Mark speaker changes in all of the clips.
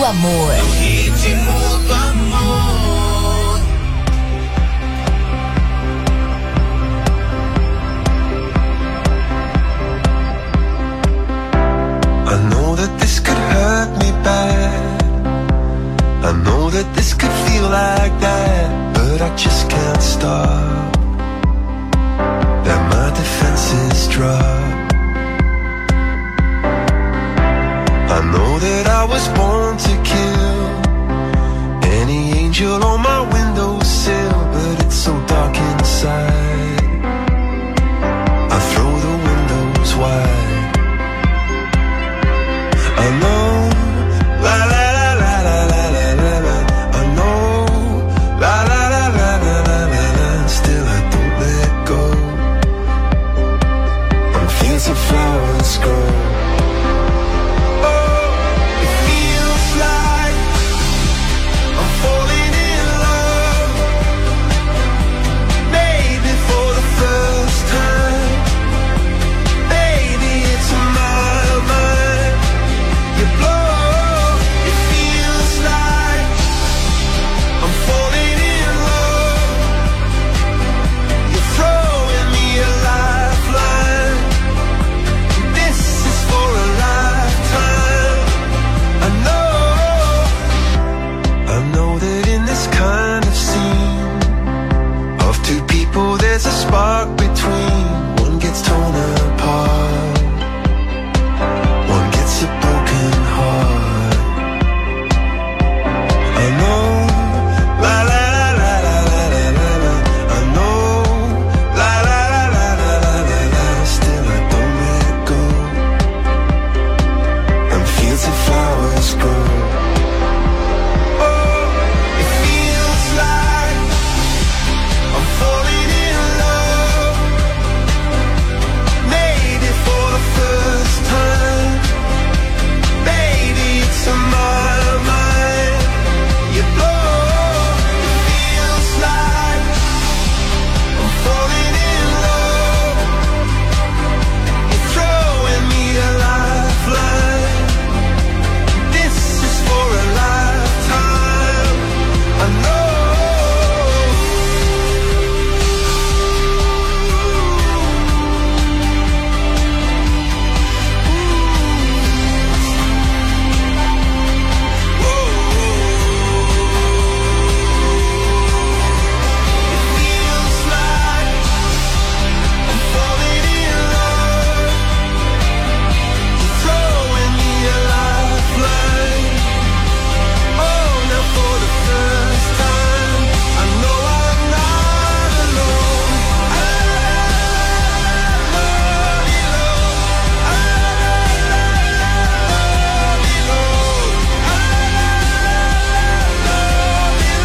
Speaker 1: amor.
Speaker 2: No ritmo do amor.
Speaker 3: I know that this could hurt me bad. I know that this could feel like that, but I just can't stop. That my defenses drop. I know that I was born to kill any angel on my windowsill, but it's so dark inside. I throw the windows wide. I know, la la la la la la la la la. I know, la la la la la la la la. Still I don't let go. On fields of flowers grow. Oh, it feels like I'm falling in love. Maybe for the first time. Maybe it's in my mind. You blow, it feels like I'm falling in love. You're throwing me a lifeline. This is for a lifetime. I know that in this kind of scene of two people there's a spark between. One gets torn apart, one gets a broken heart. I know, la la la la la la la la. I know, la la la la la la la la. Still I don't let go. And fields of flowers grow. Oh, it feels like I'm falling in love. Maybe for the first time. Baby, it's in my mind. You blow, it feels like I'm falling in love. You're throwing me a lifeline. This is for a lifetime. I know. It feels like I'm falling in love. You're throwing me a lifeline. Oh, now for the first time, I know I'm not alone. I love you, Lord. I love you, Lord. I love you,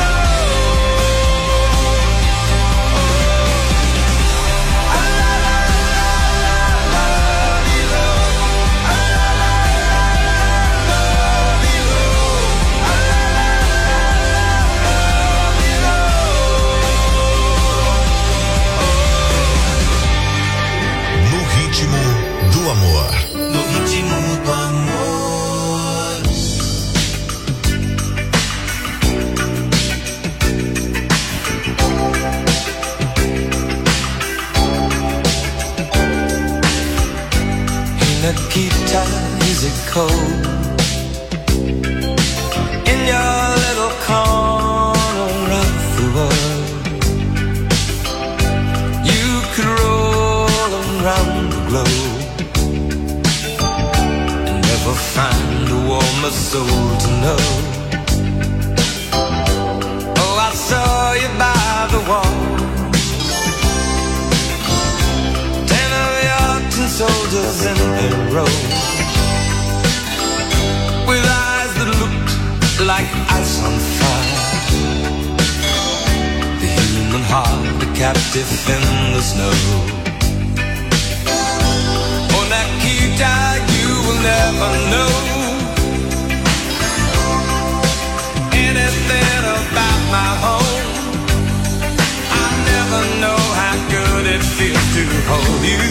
Speaker 4: No ritmo do amor.
Speaker 2: No ritmo do amor.
Speaker 3: Nikita, is it cold in your little corner of the world? You could roll around the globe and never find a warmer soul to know. Oh, I saw you by the wall. 10 of your tin soldiers in a row, with eyes that looked like ice on fire. The human heart, a captive in the snow. Oh, Nikita, you will never know anything about my home. I never know how good it feels to hold you.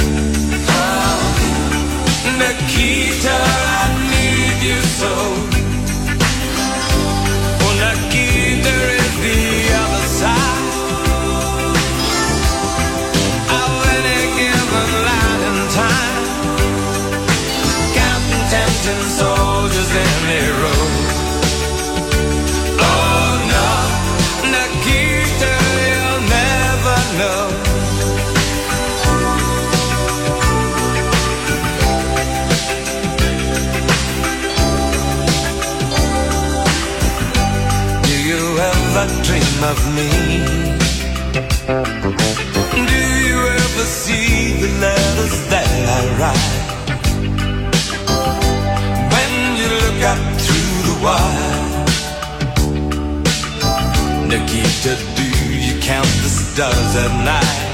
Speaker 3: Nikita, I need you so.
Speaker 2: to do, you count the stars at night.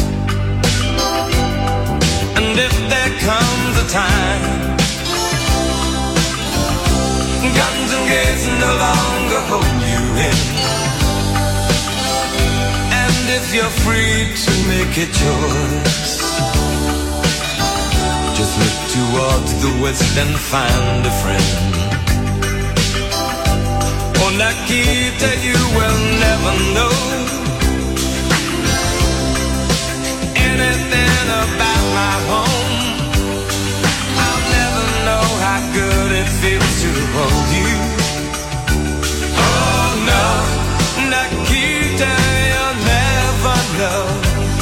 Speaker 2: And if there comes a time guns and gates no longer hold you in, and if you're free to make a choice, just look towards the west and find a friend. Oh, Nikita, you will never know anything about my home. I'll never know how good it feels to hold you. Oh no, Nikita, you'll never know.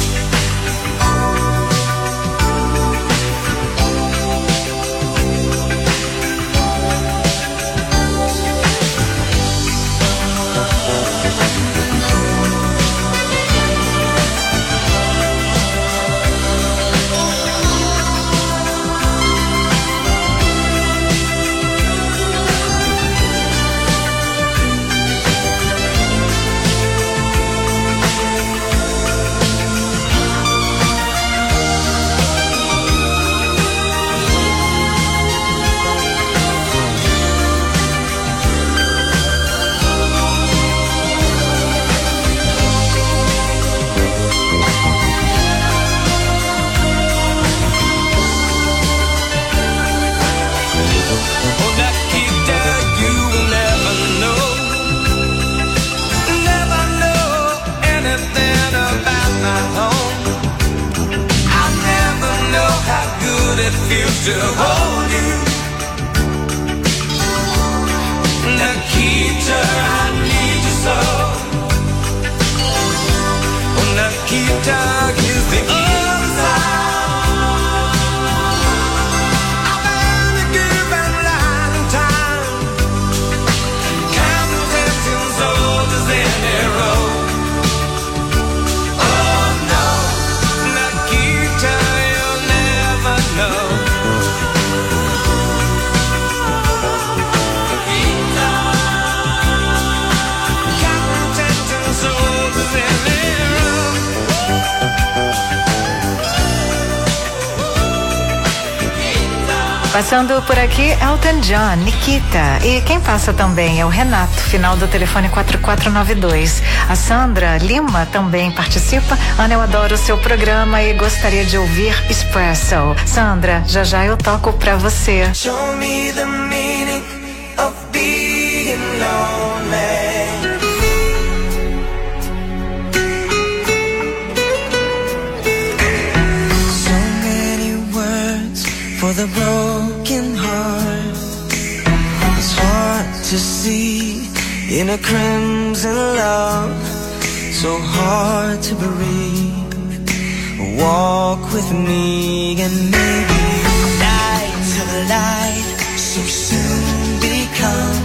Speaker 2: It feels to hold you, Nikita, I need you so. Oh, Nikita, you think I've been a given lifetime, counting soldiers in a row. Oh no, Nikita, you'll never know.
Speaker 1: Passando por aqui, Elton John, Nikita. E quem passa também é o Renato, final do telefone 4492. A Sandra Lima também participa. Ana, eu adoro o seu programa e gostaria de ouvir Espresso. Sandra, já já eu toco pra você.
Speaker 2: Show me the meaning of being lonely. So many words for the broken heart. It's hard to see in a crimson love, so hard to breathe. Walk with me and maybe night to light so soon become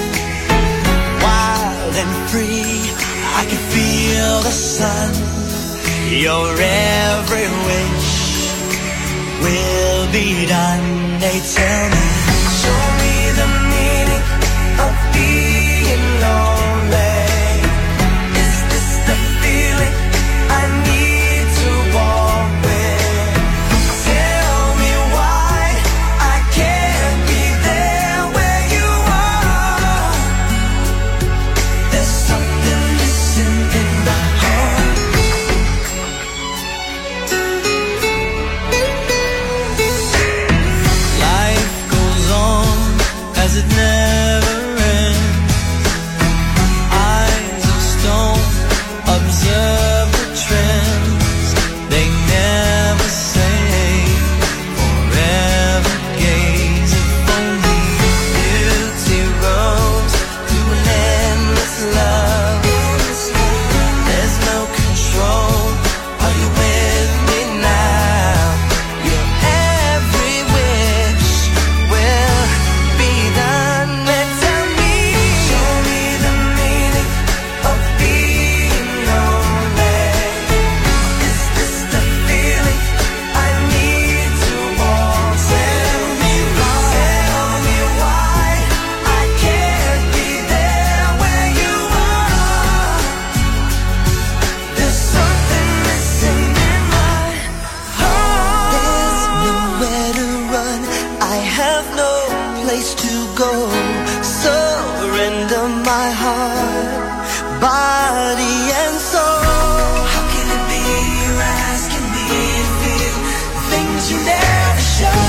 Speaker 2: wild and free. I can feel the sun. Your every wish will be done. They tell me, show me the meaning of being lonely. Is this the feeling I need to walk with? Tell me why I can't be there where you are. There's something missing in my heart. Life goes on
Speaker 5: place to go. Surrender my heart, body and soul. How can it be you're asking me to feel the things you never show?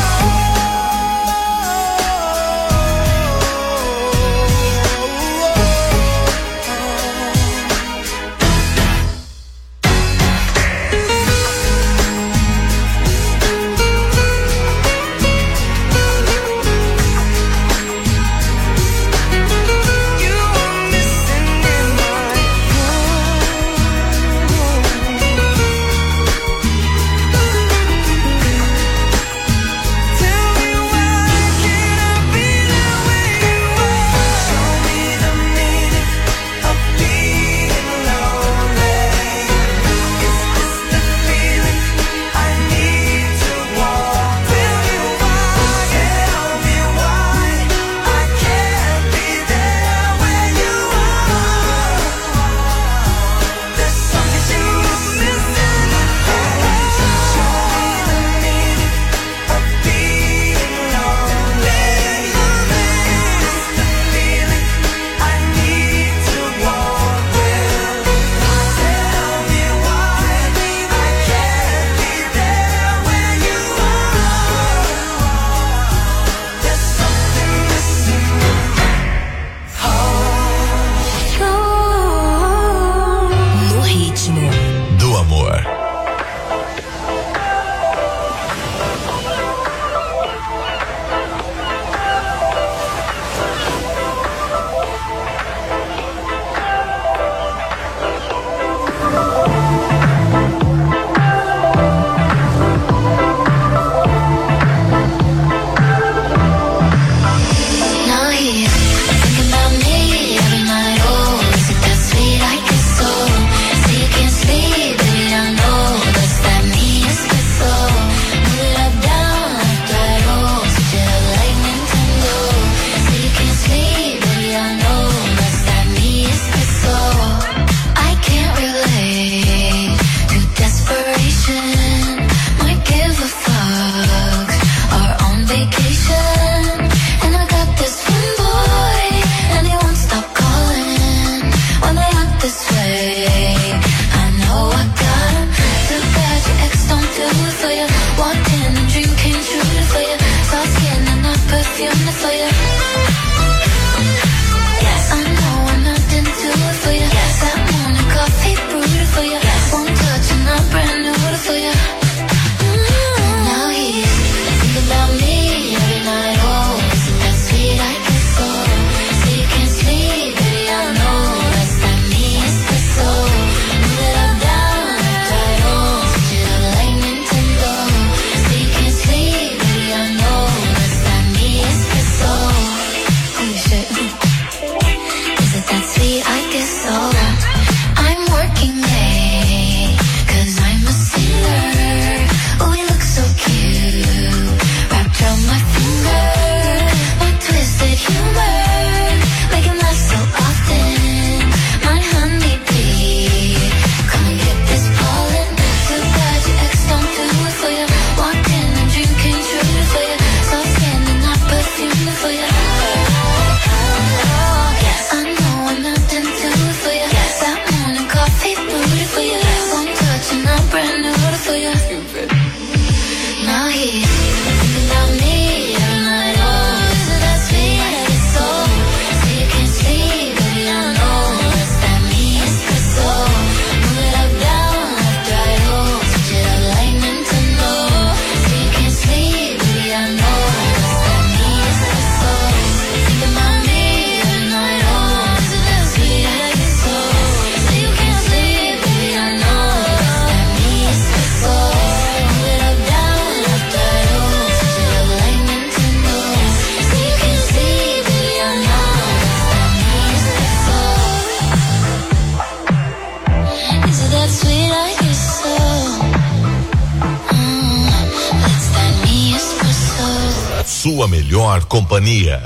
Speaker 4: Sua melhor companhia.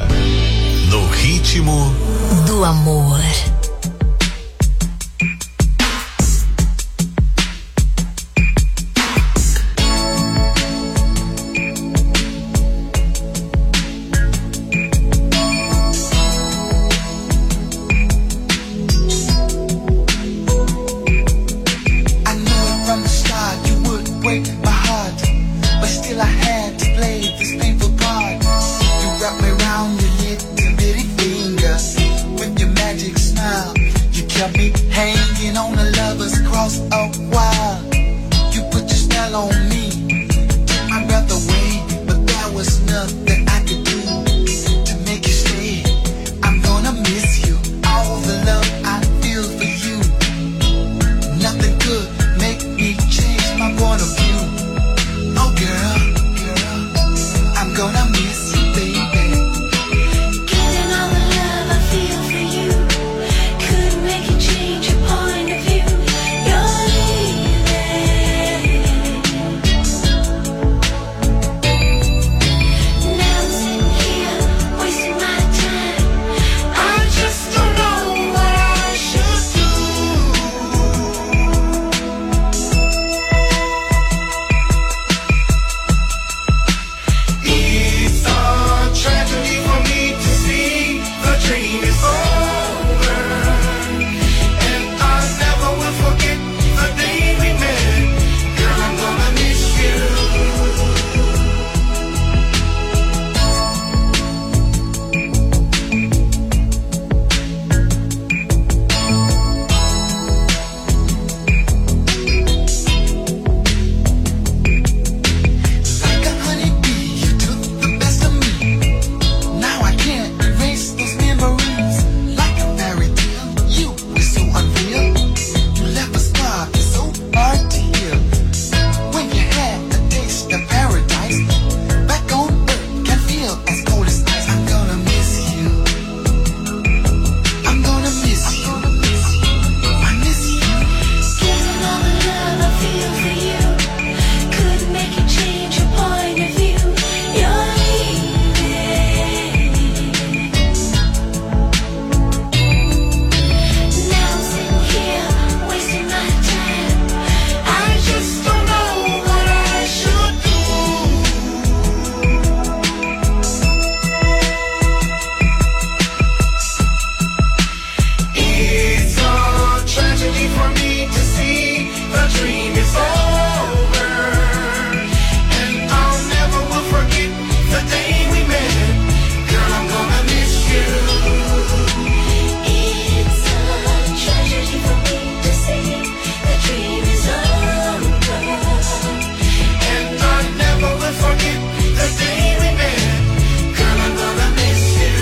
Speaker 4: No ritmo
Speaker 6: do amor.
Speaker 5: break my heart, but still I had to play this painful part. You wrap me around your little bitty finger with your magic smile. You kept me hanging on a lover's cross a while. You put your spell on me, took my breath away, but there was nothing I could do to make you stay. I'm gonna miss you, all the love I feel for you. Nothing could make me change my point of view. Oh girl, I'm gonna miss you, baby.
Speaker 6: Getting all the love I feel for you could make you change your point of view. You're leaving. Now I'm sitting here wasting my time. I just don't know what I should do.
Speaker 2: It's a tragedy for me to see the dream is over, and I never will forget the day we met. Girl, I'm gonna miss you.
Speaker 5: Like a honeybee, you took the best of me. Now I can't erase those memories. Like a fairy tale, you were so unreal. You left a scar, it's so hard to heal. When you had a taste of paradise, back on earth can feel as cold as ice. I'm gonna miss you. I'm gonna miss you. I miss you.
Speaker 6: Getting all the love I feel for you could make you change your point of view. You're leaving. Now I'm sitting here wasting my time. I just don't know what I should do.
Speaker 2: It's a tragedy for me to see the dream is over, and I'll never will forget the day we met. Girl, I'm gonna miss you.
Speaker 6: It's a tragedy for me to see the dream is over.
Speaker 2: And I never will forget the day we met. Girl, I'm gonna miss you.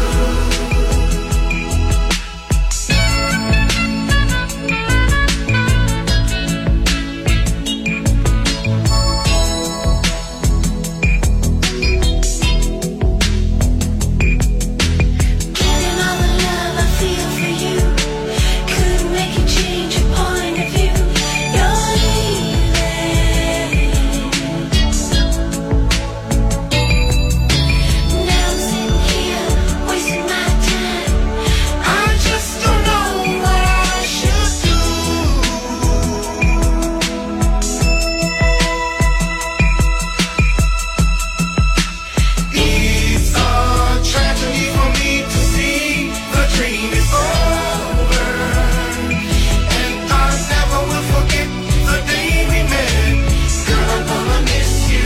Speaker 6: Getting all the love I feel for you could make you change your point of view. You're leaving. Now I'm sitting here wasting my time.
Speaker 2: I just don't know what I should do. It's a tragedy for me to see the dream is over, and I never will forget the day we met. Girl, I'm gonna miss you.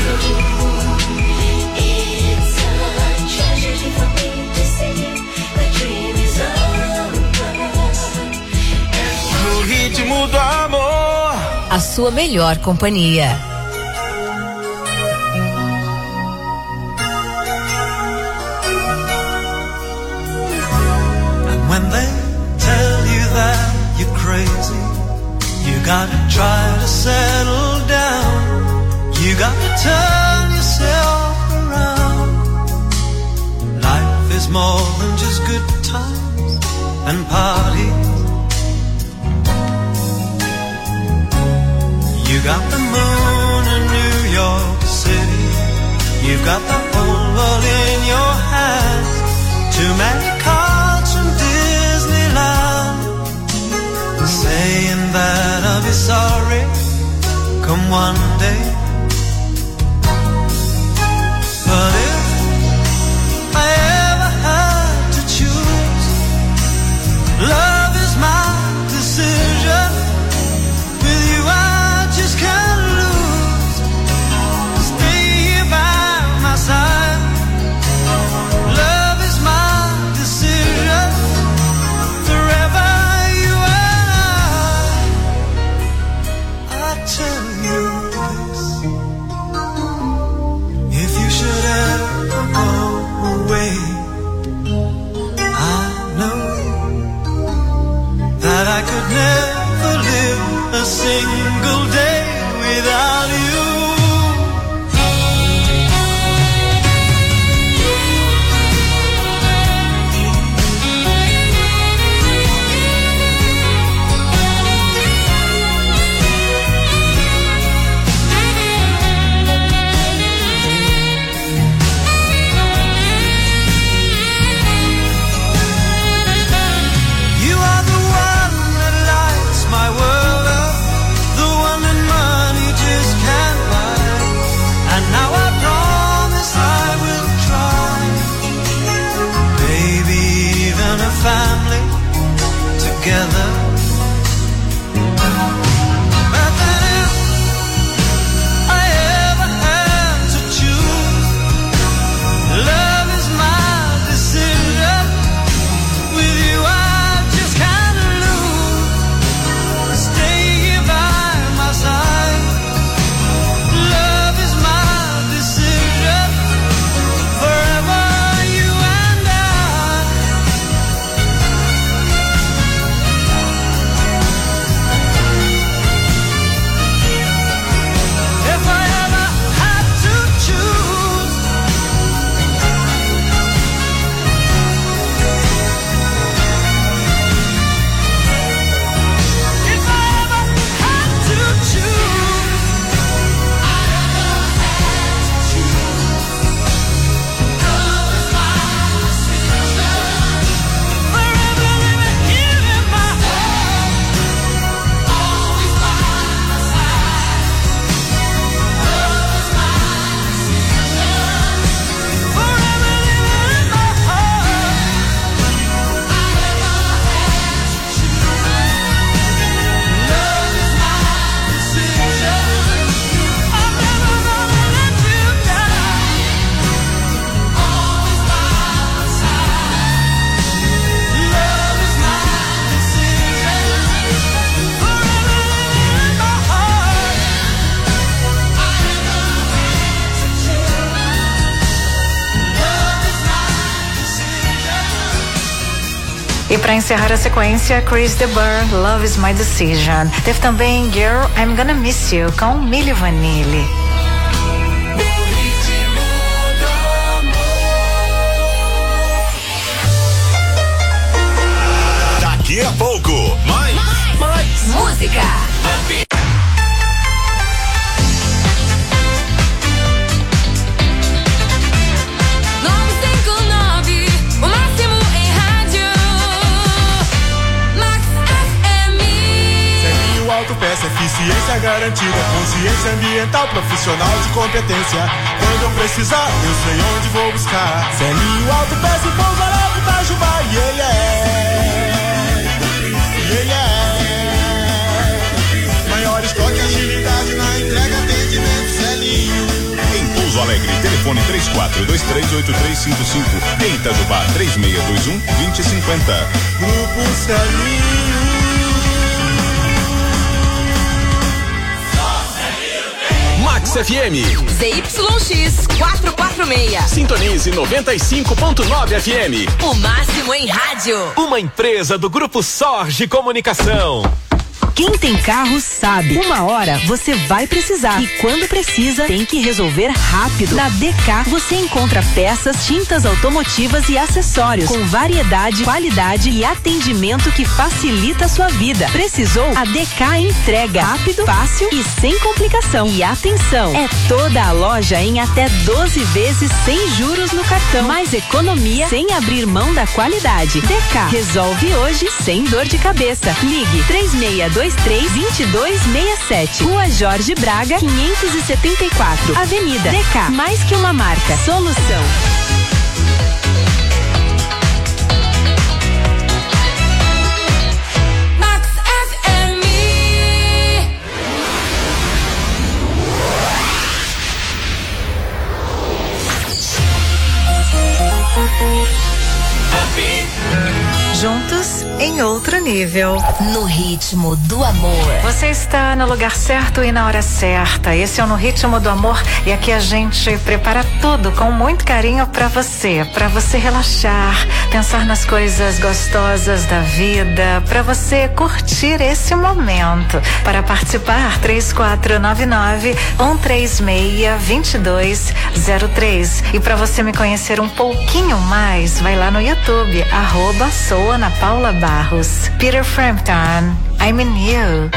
Speaker 6: It's a tragedy for me to see the dream is over.
Speaker 2: No ritmo do amor.
Speaker 7: A sua melhor companhia.
Speaker 8: And when they tell you that you're crazy, you gotta try to settle down. You gotta turn yourself around. Life is more than just good times and parties. You got the moon in New York City. You've got the whole world in your hands. Too many cards from Disneyland, saying that I'll be sorry come one day. But if I ever had to choose, love is my decision. With you I just can't lose.
Speaker 1: E para encerrar a sequência, Chris DeBurr, Love is My Decision. Teve também Girl, I'm Gonna Miss You, com Milli Vanilli.
Speaker 4: Daqui a pouco, mais
Speaker 7: música.
Speaker 6: 959, o máximo em rádio. Max FM.
Speaker 8: Selinho Autopeça, eficiência garantida, consciência ambiental, profissional de competência. Quando eu precisar, eu sei onde vou buscar. Selinho Autopeça e Pouso Alegre, Itajubá, yeah, yeah. Maior estoque, agilidade na entrega, atendimento, Selinho.
Speaker 9: Em Pouso Alegre, telefone 34238355. Em Itajubá, 3621-2050.
Speaker 8: Grupo Selinho.
Speaker 10: Max FM.
Speaker 7: ZYX 446.
Speaker 10: Sintonize 95.9 FM.
Speaker 7: O máximo em rádio.
Speaker 10: Uma empresa do Grupo Sorge Comunicação.
Speaker 11: Quem tem carro sabe. Uma hora você vai precisar. E quando precisa, tem que resolver rápido. Na DK você encontra peças, tintas automotivas e acessórios com variedade, qualidade e atendimento que facilita a sua vida. Precisou? A DK entrega rápido, fácil e sem complicação. E atenção, é toda a loja em até 12 vezes sem juros no cartão. Mais economia sem abrir mão da qualidade. DK resolve hoje sem dor de cabeça. Ligue 3623-2267. Rua Jorge Braga, 574. Avenida DK. Mais que uma marca. Solução.
Speaker 6: Max FM.
Speaker 1: Juntos em outro nível.
Speaker 7: No ritmo do amor.
Speaker 1: Você está no lugar certo e na hora certa. Esse é o No Ritmo do Amor e aqui a gente prepara tudo com muito carinho para você relaxar, pensar nas coisas gostosas da vida, para você curtir esse momento. Para participar, 3499-136-2203. E para você me conhecer um pouquinho mais, vai lá no YouTube, @sou Ana Paula Barros. Peter Frampton, I'm in You.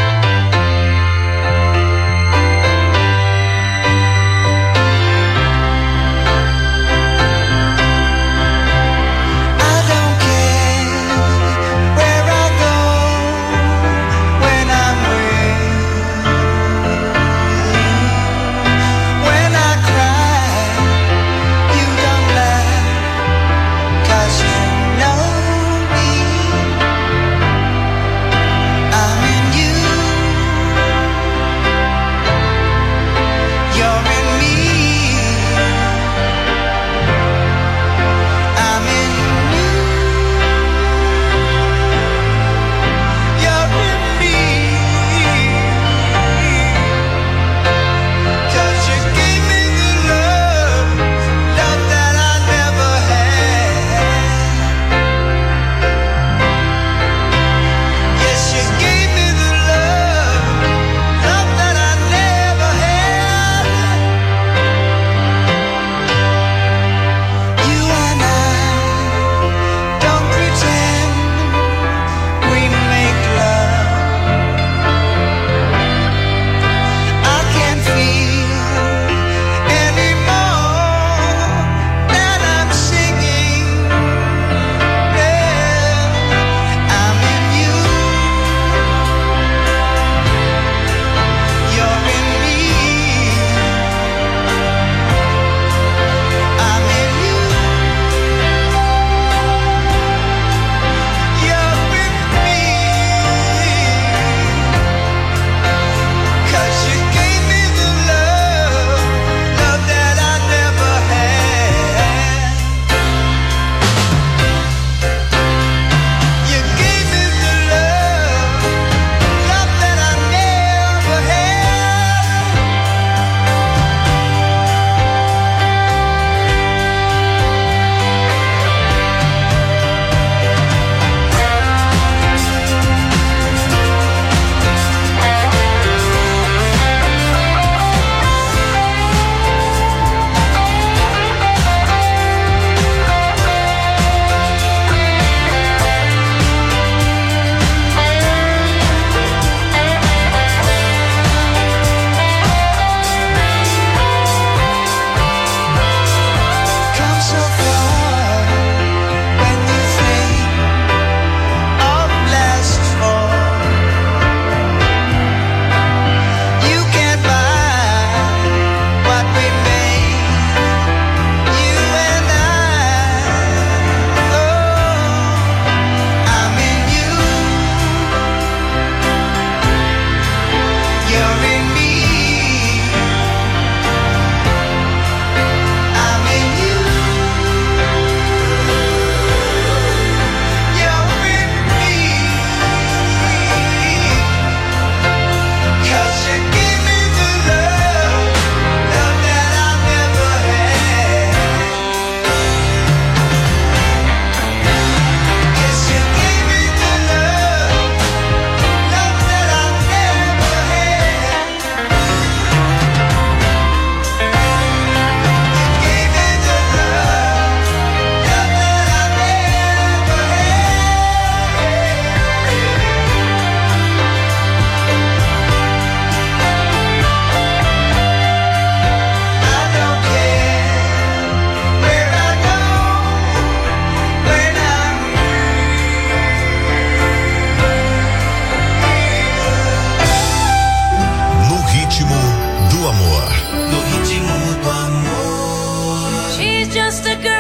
Speaker 5: I'm in you.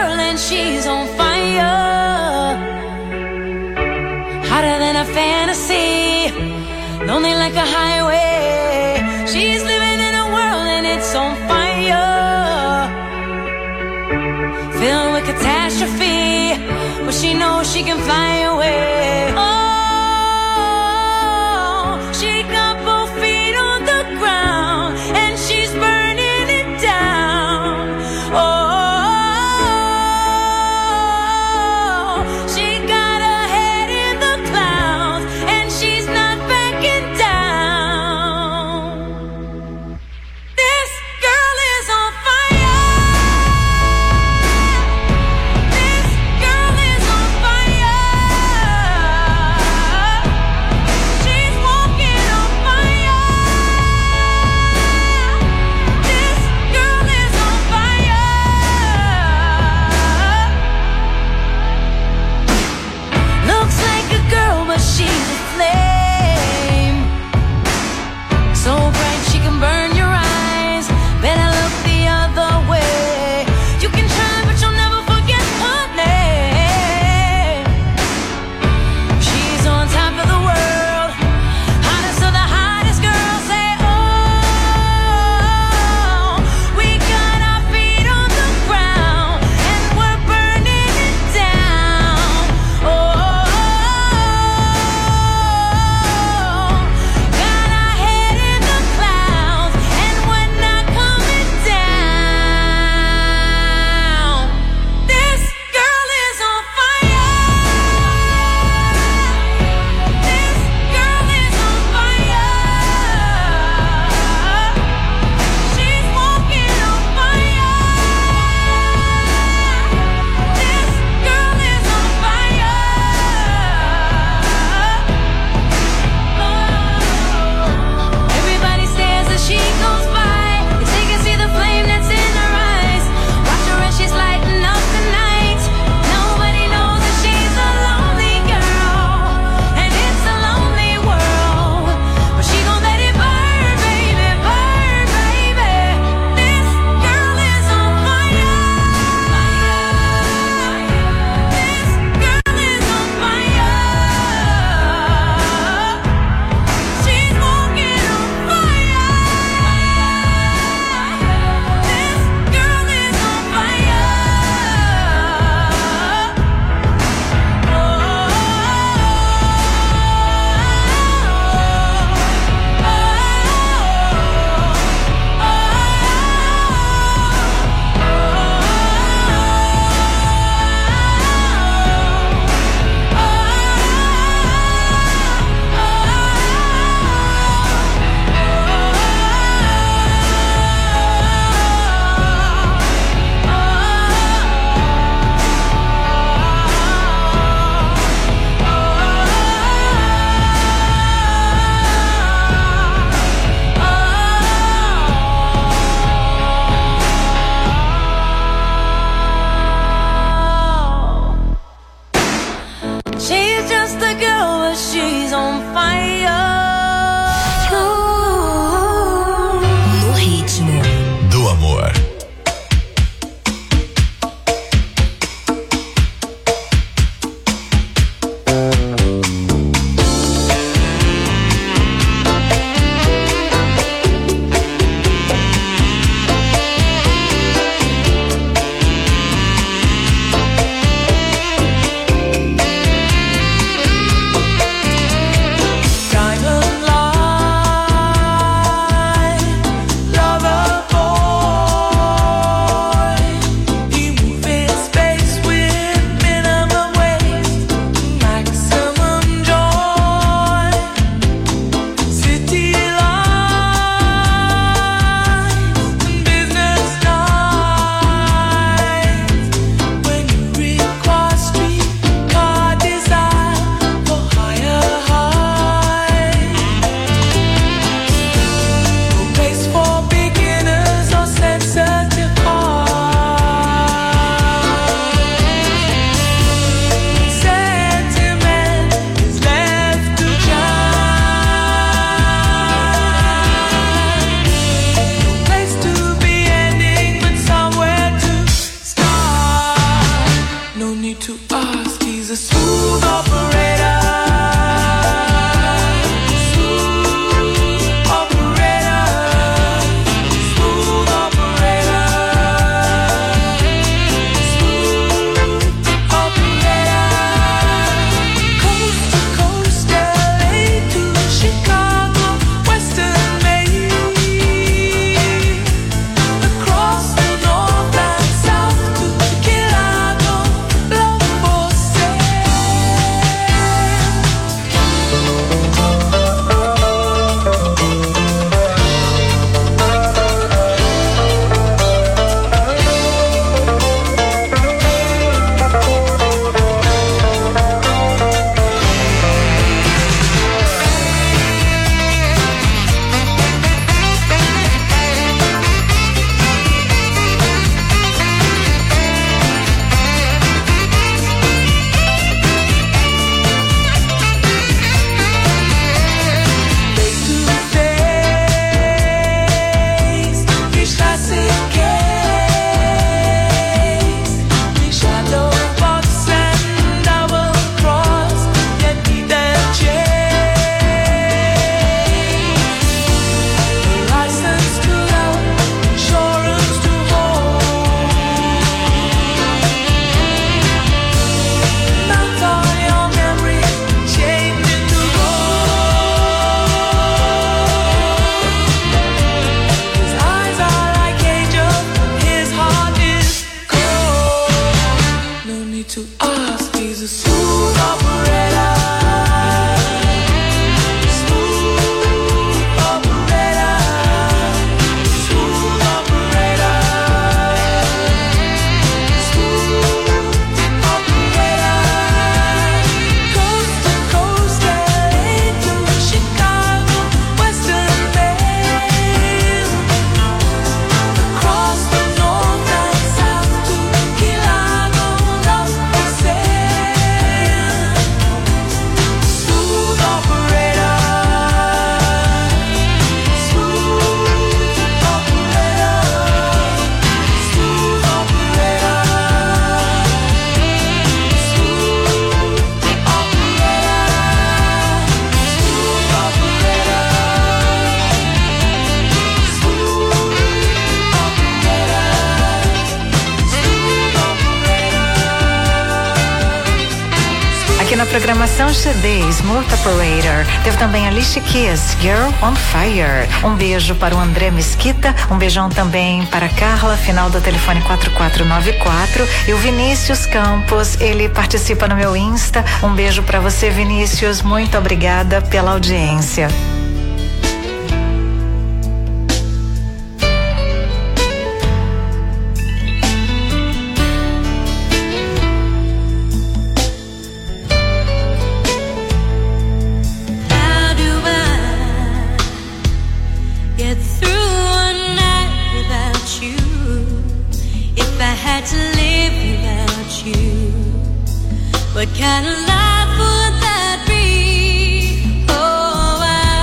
Speaker 6: world and she's on fire. Hotter than a fantasy, lonely like a highway. She's living in a world and it's on fire. Filled with catastrophe, but she knows she can fly away. Oh, she got both feet on the ground and she's burning it down. Oh, she got her head in the clouds and she's not backing down. This girl is on fire. This girl is on fire. She's walking on fire. This girl is on fire. Looks like a girl, but she's a flame. So bright she can burn your eyes. Better look the other way. You can try, but you'll never forget her name. She's on top of the world, hottest of the hottest girls. Say, oh, we got our feet on the ground and we're burning it down. Oh, got our head in the clouds and we're not coming down. This girl is on fire. This girl is on fire. She's walking on fire. This girl is on fire. Everybody stares as she goes by, 'cause they can see the flame that's in her eyes. Watch her as she's lighting up the night. Nobody knows that she's a lonely girl, and it's a lonely world. But she gon' let it burn, baby, burn, baby. This girl is on fire. This girl is on fire. She's walking on fire. This girl is on fire. She's just a girl, but she's on fire.
Speaker 7: No ritmo
Speaker 4: do amor.
Speaker 1: na programação CD, Smooth Operator. Teve também Alicia Keys, Girl on Fire. Um beijo para o André Mesquita, um beijão também para a Carla, final do telefone 4494. E o Vinícius Campos, ele participa no meu Insta. Um beijo para você, Vinícius, muito obrigada pela audiência.
Speaker 6: What kind of life would that be? Oh,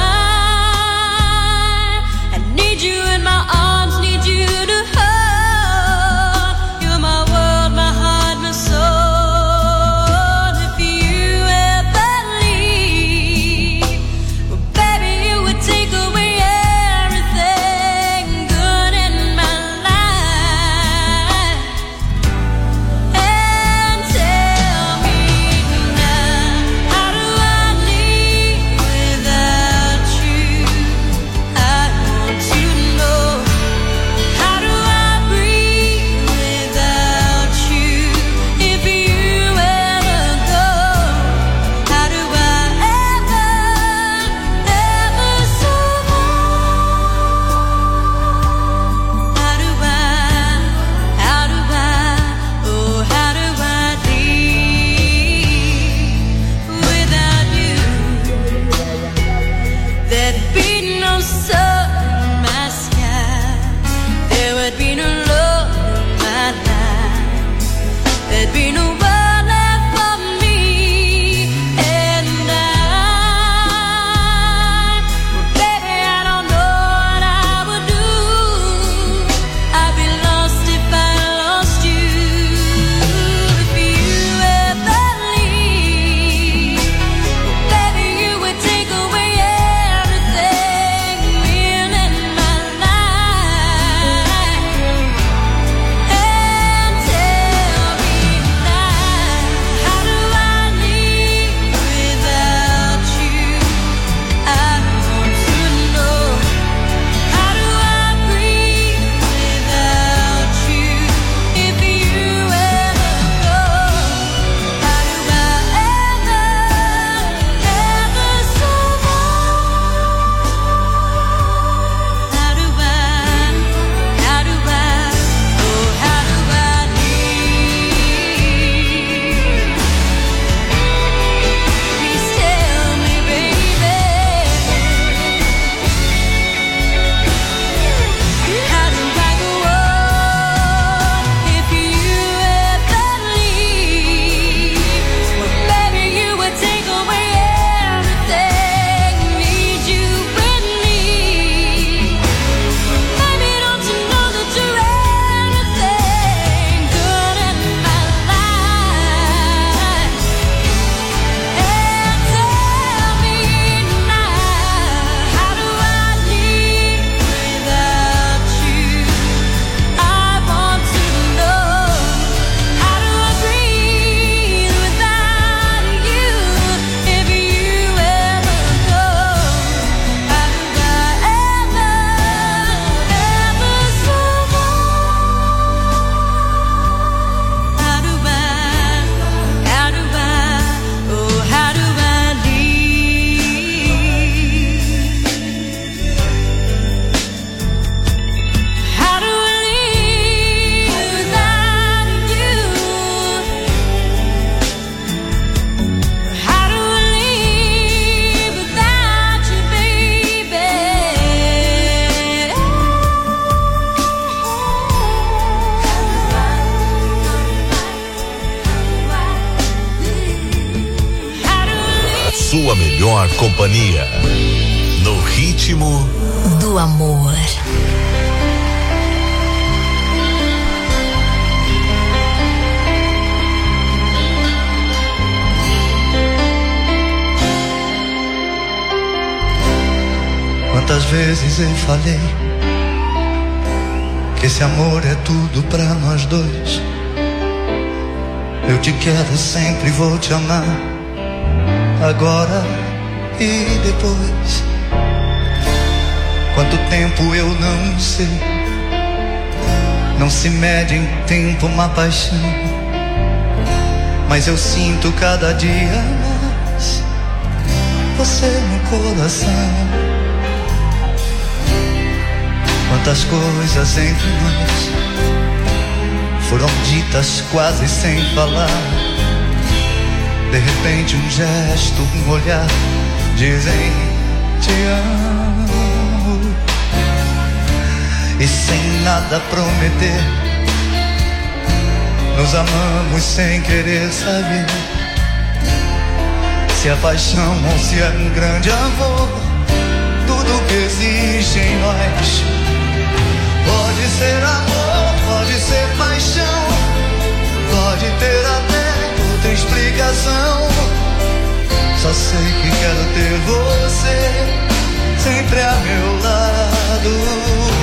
Speaker 6: I need you in my arms, need you to hold. You're my world, my heart, my soul. If you ever leave, well, baby, you would take away everything good in my life. And tell me, how do I live without you? I want to know. How do I breathe without you? If you ever go, how do I ever survive? How do I, oh, how do I live without you? There'd be no sun in my sky. There would be no love in my life. There'd be no world left for me. And well, baby, I don't know what I would do. I'd be lost if I lost you. If you ever leave, baby, you would take away everything real in my life. And tell me now, how do I live without you? I want to know. How do I breathe without you? If you ever go, how do I ever survive? How do I, oh, how do I live? Please tell me, baby. How do I go on if you ever leave? Well, baby, you would take away everything. Need you with me. Baby, don't you know that you're everything good in my life? And tell me now, how do I live without you? I want to know. How do I breathe without you? If you ever go, how do I ever survive? How do I, oh, how do I live? How do I live without you? How do I live without you, baby?
Speaker 4: A sua melhor companhia. No ritmo
Speaker 7: do amor.
Speaker 5: Quantas vezes eu falei que esse amor é tudo pra nós dois. Eu te quero sempre, vou te amar. agora e depois. Quanto tempo eu não sei, não se mede em tempo uma paixão, mas eu sinto cada dia mais você no coração. Quantas coisas entre nós foram ditas quase sem falar. De repente um gesto, um olhar dizem te amo. E sem nada prometer, nos amamos sem querer saber se é paixão ou se é um grande amor. Tudo que existe em nós pode ser amor, pode ser paixão, pode ter até outra explicação. Só sei que quero ter você sempre a meu lado.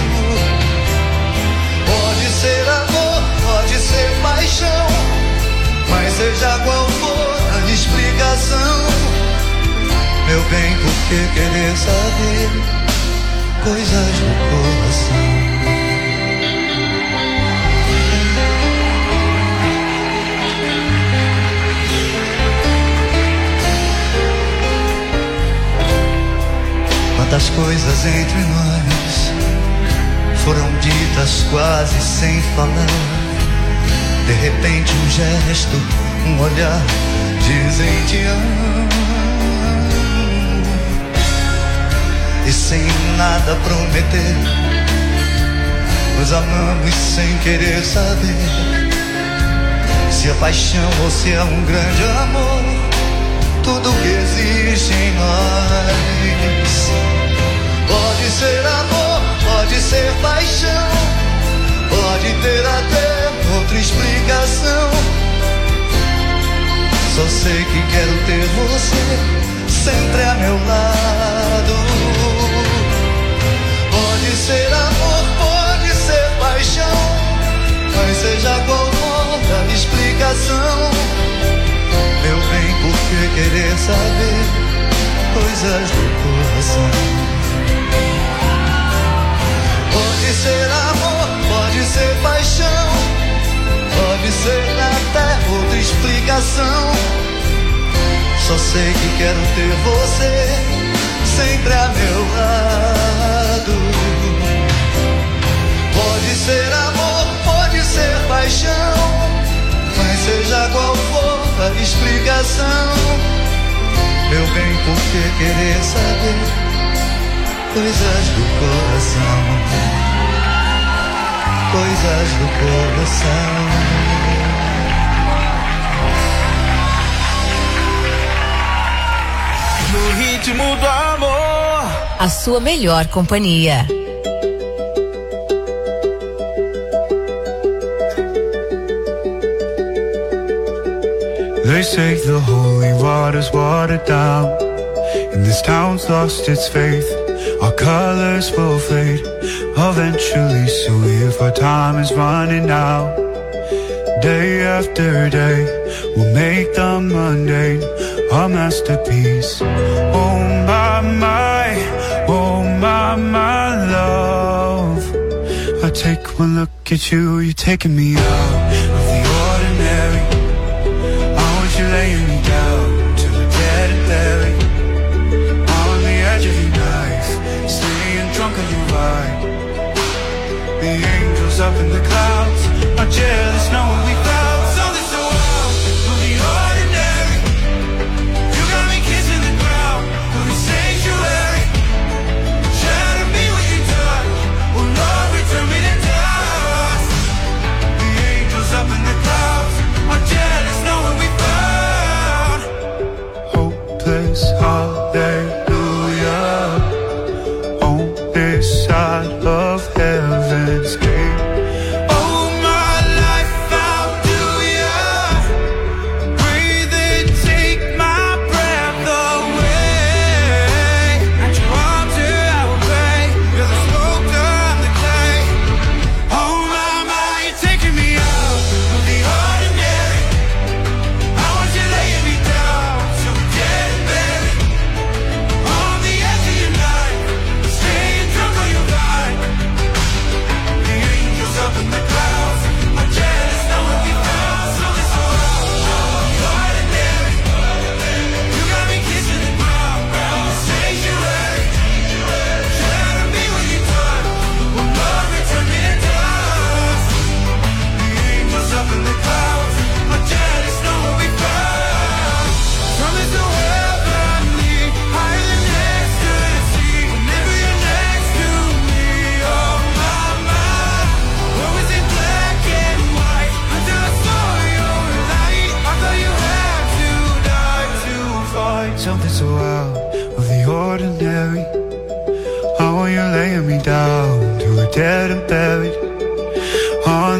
Speaker 5: Pode ser amor, pode ser paixão, mas seja qual for a explicação, meu bem, por que querer saber coisas do coração? Quantas coisas entre nós foram ditas quase sem falar. De repente um gesto, um olhar dizem te amo. E sem nada prometer, nos amamos sem querer saber se é paixão ou se é um grande amor. Tudo que existe em nós pode ser amor, pode ser paixão, pode ter até outra explicação. Só sei que quero ter você sempre a meu lado. Pode ser amor, pode ser paixão, mas seja qual for a explicação, meu bem, por que querer saber coisas do coração? Pode ser amor, pode ser paixão, pode ser até outra explicação. Só sei que quero ter você sempre a meu lado. Pode ser amor, pode ser paixão, mas seja qual for a explicação, meu bem, por que querer saber coisas do coração? Coisas do coração.
Speaker 2: No ritmo do amor,
Speaker 7: a sua melhor companhia.
Speaker 12: They say the holy water's watered down, and this town's lost its faith. Our colors will fade eventually, so if our time is running out, day after day, we'll make the mundane a masterpiece. Oh my, oh my love. I take one look at you, you're taking me out of the ordinary. I want you laying me down till we're dead and buried, on the edge of your knife, staying drunk on your ride. The angels up in the clouds are jealous knowing we found something so wild from the ordinary. You got me kissing the ground from the sanctuary. Shatter me with your touch, oh Lord, return me to dust. The angels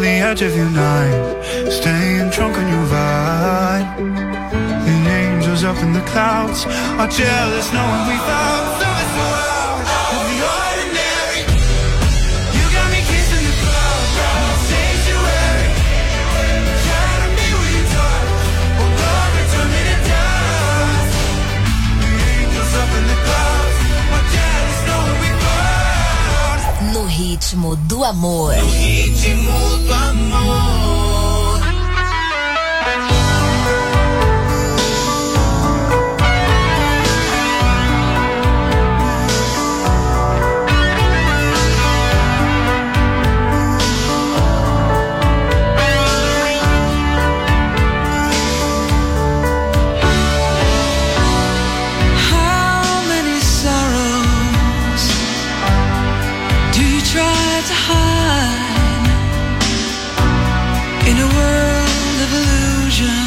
Speaker 12: on the edge of your night, staying drunk on your vibe. The angels up in the clouds are jealous knowing we found something so out of the ordinary. You got me kissing the clouds, sanctuary. Trying to be with you, touch, oh Lord, return me to dust. The angels up in the clouds are jealous knowing we found.
Speaker 7: No ritmo do amor.
Speaker 2: No ritmo do amor.
Speaker 8: In a world of illusion,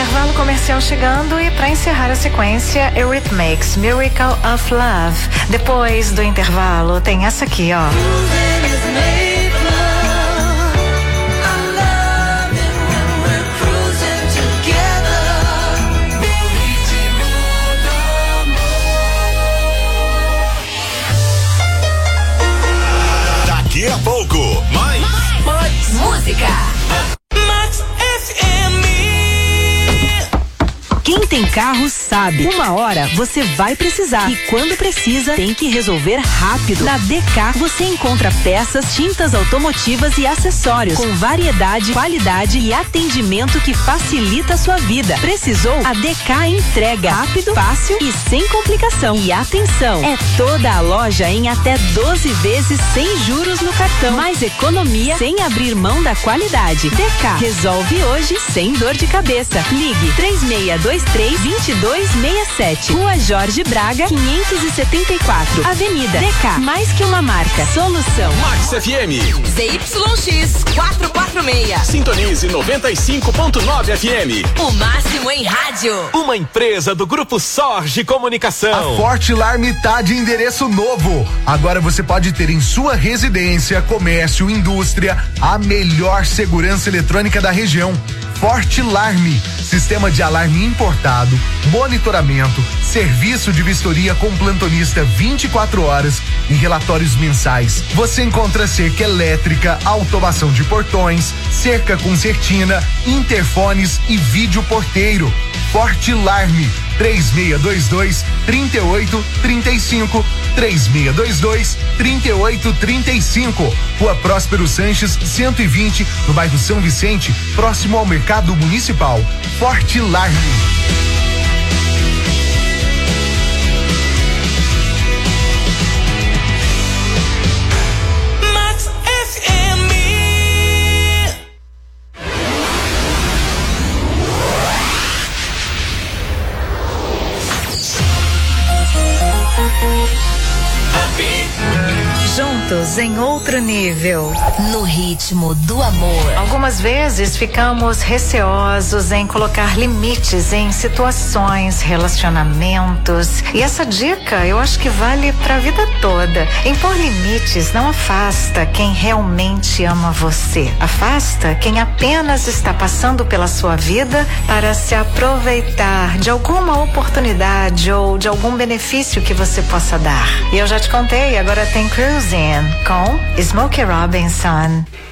Speaker 1: intervalo comercial chegando e para encerrar a sequência, Eurythmics, Miracle of Love. Depois do intervalo tem essa aqui, ó.
Speaker 4: Daqui a pouco, mais
Speaker 7: música.
Speaker 6: Max FM.
Speaker 11: Quem tem carro sabe. Uma hora você vai precisar. E quando precisa, tem que resolver rápido. Na DK você encontra peças, tintas automotivas e acessórios com variedade, qualidade e atendimento que facilita a sua vida. Precisou? A DK entrega rápido, fácil e sem complicação. E atenção, é toda a loja em até 12 vezes sem juros no cartão. Mais economia sem abrir mão da qualidade. DK resolve hoje sem dor de cabeça. Ligue 3623-2267. Rua Jorge Braga, 574. Avenida DK. Mais que uma marca. Solução.
Speaker 10: Max FM.
Speaker 7: ZYX 446.
Speaker 10: Sintonize 95.9 FM.
Speaker 7: O máximo em rádio.
Speaker 10: Uma empresa do Grupo Sorge Comunicação.
Speaker 13: A Forte Alarme tá de endereço novo. Agora você pode ter em sua residência, comércio, indústria, a melhor segurança eletrônica da região. Forte Alarme, sistema de alarme importado, monitoramento, serviço de vistoria com plantonista 24 horas e relatórios mensais. Você encontra cerca elétrica, automação de portões, cerca concertina, interfones e vídeo porteiro. Forte Alarme, 3622-3835, 3622-3835. Rua Próspero Sanches, 120, no bairro São Vicente, próximo ao Mercado Municipal. Forte Alarme.
Speaker 1: Juntos em outro nível.
Speaker 7: No ritmo do amor.
Speaker 1: Algumas vezes ficamos receosos em colocar limites em situações, relacionamentos. E essa dica eu acho que vale pra vida toda. Impor limites não afasta quem realmente ama você. Afasta quem apenas está passando pela sua vida para se aproveitar de alguma oportunidade ou de algum benefício que você possa dar. E eu já te contei, agora tem Cruising com Smokey Robinson.